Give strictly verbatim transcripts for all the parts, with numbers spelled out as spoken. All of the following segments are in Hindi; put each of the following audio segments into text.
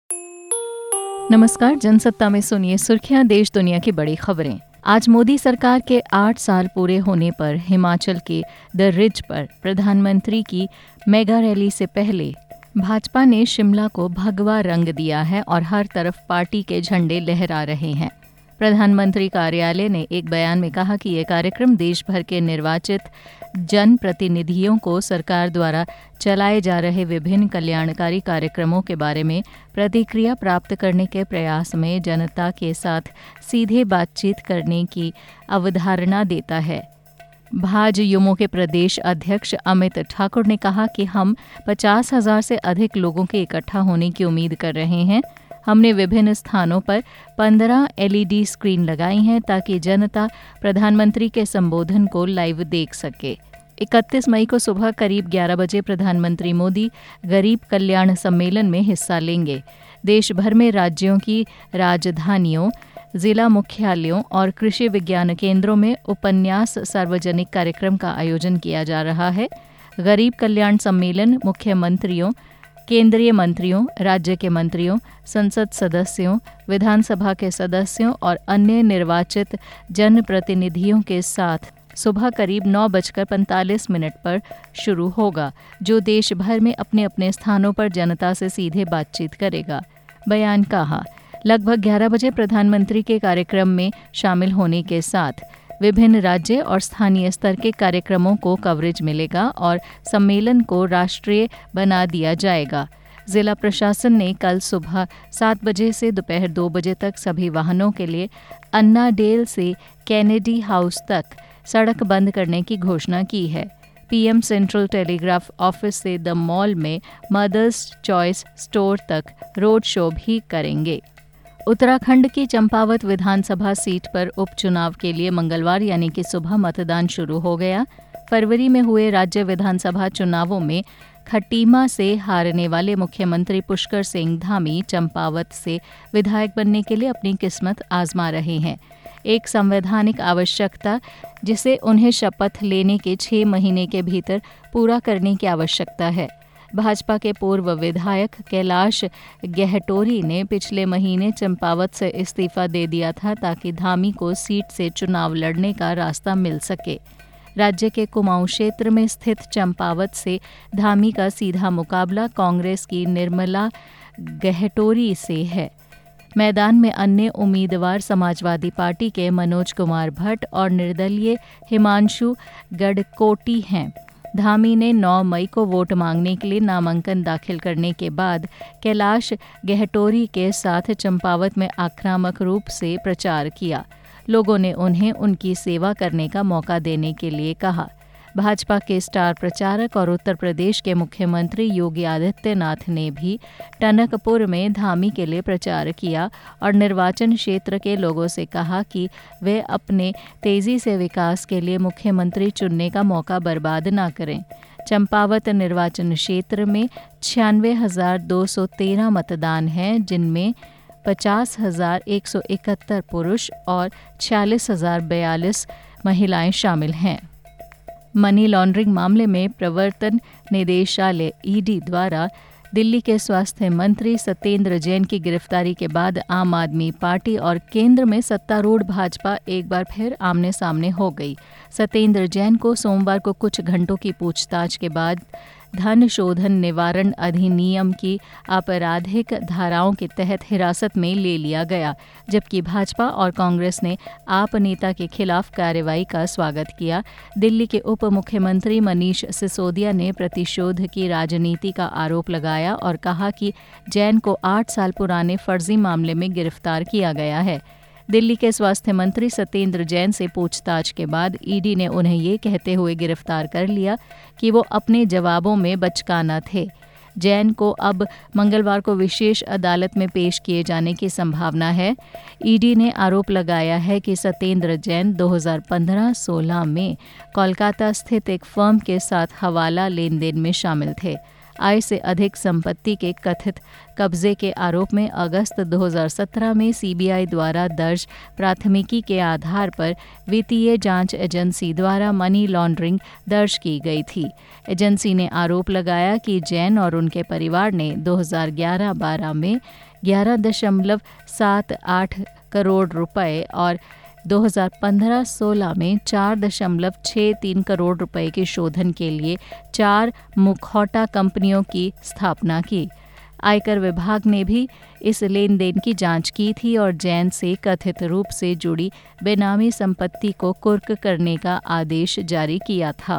नमस्कार, जनसत्ता में सुनिए सुर्खियां देश दुनिया की बड़ी खबरें। आज मोदी सरकार के आठ साल पूरे होने पर हिमाचल के द रिज पर प्रधानमंत्री की मेगा रैली से पहले भाजपा ने शिमला को भगवा रंग दिया है और हर तरफ पार्टी के झंडे लहरा रहे हैं। प्रधानमंत्री कार्यालय ने एक बयान में कहा कि ये कार्यक्रम देश भर के निर्वाचित जनप्रतिनिधियों को सरकार द्वारा चलाए जा रहे विभिन्न कल्याणकारी कार्यक्रमों के बारे में प्रतिक्रिया प्राप्त करने के प्रयास में जनता के साथ सीधे बातचीत करने की अवधारणा देता है। भाजयुमो के प्रदेश अध्यक्ष अमित ठाकुर ने कहा कि हम पचास हजार से अधिक लोगों के इकट्ठा होने की उम्मीद कर रहे हैं। हमने विभिन्न स्थानों पर पंद्रह एलईडी स्क्रीन लगाई हैं ताकि जनता प्रधानमंत्री के संबोधन को लाइव देख सके। इकतीस मई को सुबह करीब ग्यारह बजे प्रधानमंत्री मोदी गरीब कल्याण सम्मेलन में हिस्सा लेंगे। देश भर में राज्यों की राजधानियों, जिला मुख्यालयों और कृषि विज्ञान केंद्रों में उपन्यास सार्वजनिक कार्यक्रम का आयोजन किया जा रहा है। गरीब कल्याण सम्मेलन मुख्यमंत्रियों, केंद्रीय मंत्रियों, राज्य के मंत्रियों, संसद सदस्यों, विधानसभा के सदस्यों और अन्य निर्वाचित जनप्रतिनिधियों के साथ सुबह करीब नौ बजकर पैंतालीस मिनट पर शुरू होगा, जो देश भर में अपने अपने स्थानों पर जनता से सीधे बातचीत करेगा। बयान कहा, लगभग ग्यारह बजे प्रधानमंत्री के कार्यक्रम में शामिल होने के साथ विभिन्न राज्य और स्थानीय स्तर के कार्यक्रमों को कवरेज मिलेगा और सम्मेलन को राष्ट्रीय बना दिया जाएगा। जिला प्रशासन ने कल सुबह सात बजे से दोपहर दो बजे तक सभी वाहनों के लिए अन्ना डेल से कैनेडी हाउस तक सड़क बंद करने की घोषणा की है। पीएम सेंट्रल टेलीग्राफ ऑफिस से द मॉल में मदर्स चॉइस स्टोर तक रोड शो भी करेंगे। उत्तराखंड की चंपावत विधानसभा सीट पर उपचुनाव के लिए मंगलवार यानी कि सुबह मतदान शुरू हो गया। फरवरी में हुए राज्य विधानसभा चुनावों में खटीमा से हारने वाले मुख्यमंत्री पुष्कर सिंह धामी चंपावत से विधायक बनने के लिए अपनी किस्मत आजमा रहे हैं। एक संवैधानिक आवश्यकता जिसे उन्हें शपथ लेने के छह महीने के भीतर पूरा करने की आवश्यकता है। भाजपा के पूर्व विधायक कैलाश गहटोरी ने पिछले महीने चंपावत से इस्तीफा दे दिया था ताकि धामी को सीट से चुनाव लड़ने का रास्ता मिल सके। राज्य के कुमाऊं क्षेत्र में स्थित चंपावत से धामी का सीधा मुकाबला कांग्रेस की निर्मला गहटोरी से है। मैदान में अन्य उम्मीदवार समाजवादी पार्टी के मनोज कुमार भट्ट और निर्दलीय हिमांशु गडकोटी हैं। धामी ने नौ मई को वोट मांगने के लिए नामांकन दाखिल करने के बाद कैलाश गहटोरी के साथ चंपावत में आक्रामक रूप से प्रचार किया। लोगों ने उन्हें उनकी सेवा करने का मौका देने के लिए कहा। भाजपा के स्टार प्रचारक और उत्तर प्रदेश के मुख्यमंत्री योगी आदित्यनाथ ने भी टनकपुर में धामी के लिए प्रचार किया और निर्वाचन क्षेत्र के लोगों से कहा कि वे अपने तेजी से विकास के लिए मुख्यमंत्री चुनने का मौका बर्बाद न करें। चंपावत निर्वाचन क्षेत्र में छियानवे हजार दो सौ तेरह मतदान हैं, जिनमें पचास हजार एक सौ इकहत्तर पुरुष और छियालीस हजार बयालीस महिलाएं शामिल हैं। मनी लॉन्ड्रिंग मामले में प्रवर्तन निदेशालय ईडी द्वारा दिल्ली के स्वास्थ्य मंत्री सत्येंद्र जैन की गिरफ्तारी के बाद आम आदमी पार्टी और केंद्र में सत्तारूढ़ भाजपा एक बार फिर आमने सामने हो गई। सत्येंद्र जैन को सोमवार को कुछ घंटों की पूछताछ के बाद धन शोधन निवारण अधिनियम की आपराधिक धाराओं के तहत हिरासत में ले लिया गया, जबकि भाजपा और कांग्रेस ने आप नेता के खिलाफ कार्रवाई का स्वागत किया। दिल्ली के उप मुख्यमंत्री मनीष सिसोदिया ने प्रतिशोध की राजनीति का आरोप लगाया और कहा कि जैन को आठ साल पुराने फर्जी मामले में गिरफ्तार किया गया है। दिल्ली के स्वास्थ्य मंत्री सत्येंद्र जैन से पूछताछ के बाद ईडी ने उन्हें ये कहते हुए गिरफ्तार कर लिया कि वो अपने जवाबों में बचकाना थे। जैन को अब मंगलवार को विशेष अदालत में पेश किए जाने की संभावना है। ईडी ने आरोप लगाया है कि सत्येंद्र जैन दो हज़ार पंद्रह सोलह में कोलकाता स्थित एक फर्म के साथ हवाला लेन देन में शामिल थे। आय से अधिक संपत्ति के कथित कब्जे के आरोप में अगस्त दो हज़ार सत्रह में सीबीआई द्वारा दर्ज प्राथमिकी के आधार पर वित्तीय जांच एजेंसी द्वारा मनी लॉन्ड्रिंग दर्ज की गई थी। एजेंसी ने आरोप लगाया कि जैन और उनके परिवार ने दो हज़ार ग्यारह बारह में ग्यारह दशमलव सात आठ करोड़ रुपए और दो हज़ार पंद्रह सोलह में चार दशमलव छह तीन करोड़ रुपए के शोधन के लिए चार मुखौटा कंपनियों की स्थापना की। आयकर विभाग ने भी इस लेन देन की जांच की थी और जैन से कथित रूप से जुड़ी बेनामी संपत्ति को कुर्क करने का आदेश जारी किया था।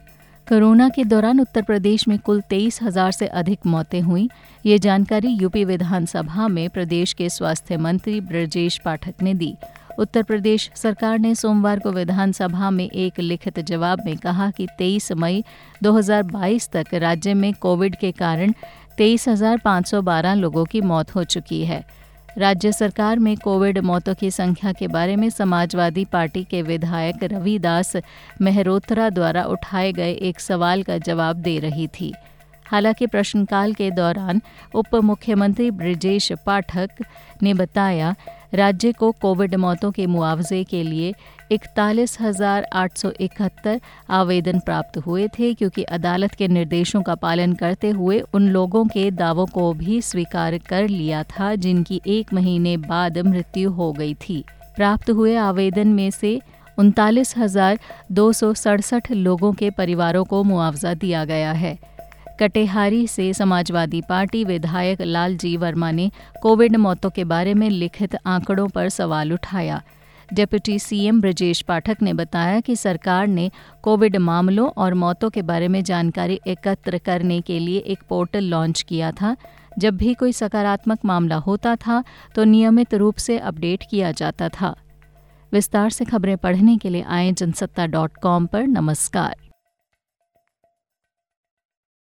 कोरोना के दौरान उत्तर प्रदेश में कुल तेईस हजार से अधिक मौतें हुई। ये जानकारी यूपी विधानसभा में प्रदेश के स्वास्थ्य मंत्री ब्रजेश पाठक ने दी। उत्तर प्रदेश सरकार ने सोमवार को विधानसभा में एक लिखित जवाब में कहा कि तेईस मई दो हज़ार बाईस तक राज्य में कोविड के कारण तेईस हजार पाँच सौ बारह लोगों की मौत हो चुकी है। राज्य सरकार में कोविड मौतों की संख्या के बारे में समाजवादी पार्टी के विधायक रविदास मेहरोत्रा द्वारा उठाए गए एक सवाल का जवाब दे रही थी। हालांकि प्रश्नकाल के दौरान उप मुख्यमंत्री ब्रजेश पाठक ने बताया, राज्य को कोविड मौतों के मुआवजे के लिए इकतालीस हजार आठ सौ इकहत्तर आवेदन प्राप्त हुए थे, क्योंकि अदालत के निर्देशों का पालन करते हुए उन लोगों के दावों को भी स्वीकार कर लिया था जिनकी एक महीने बाद मृत्यु हो गई थी। प्राप्त हुए आवेदन में से उनतालीस हजार दो सौ सड़सठ लोगों के परिवारों को मुआवजा दिया गया है। कटेहारी से समाजवादी पार्टी विधायक लालजी वर्मा ने कोविड मौतों के बारे में लिखित आंकड़ों पर सवाल उठाया। डिप्टी सीएम ब्रजेश पाठक ने बताया कि सरकार ने कोविड मामलों और मौतों के बारे में जानकारी एकत्र करने के लिए एक पोर्टल लॉन्च किया था। जब भी कोई सकारात्मक मामला होता था तो नियमित रूप से अपडेट किया जाता था। विस्तार से खबरें पढ़ने के लिए आएं जनसत्ता डॉट कॉम पर। नमस्कार।